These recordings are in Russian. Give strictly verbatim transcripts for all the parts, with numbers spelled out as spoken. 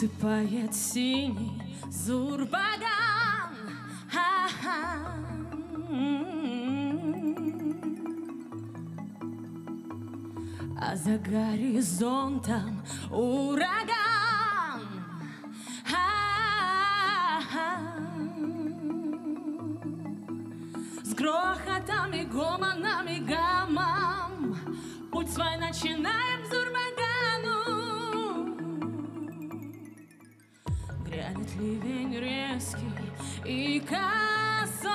Засыпает синий Зурбаган. Ха-ха. А за горизонтом ураган. Ха-ха. С грохотом и гомоном и гамом путь свой начинаем в Зурбагану. Грянет ливень резкий и косой,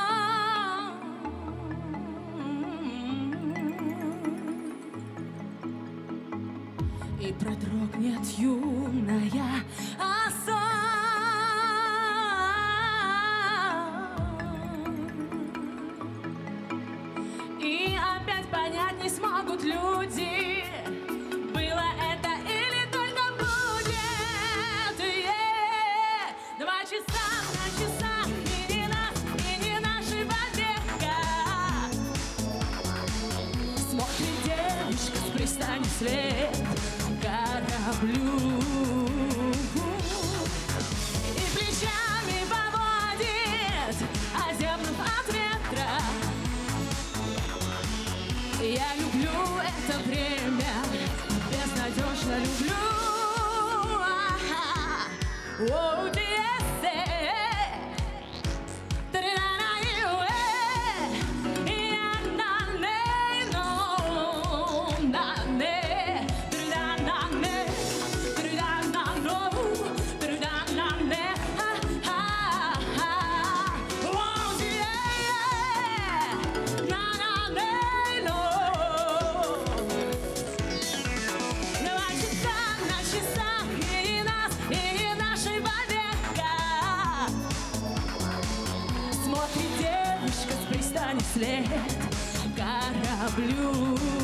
и продрогнет юная оса. И опять понять не смогут люди, было это или только будет. Е-е-е. Два часа на часах, и не нас, и не наши побега. Смотрит девушка с пристани вслед кораблю и плечами поводит, озябнув от ветра. Я люблю это время, безнадежно люблю. Оу, смотрит девушка с пристани вслед кораблю.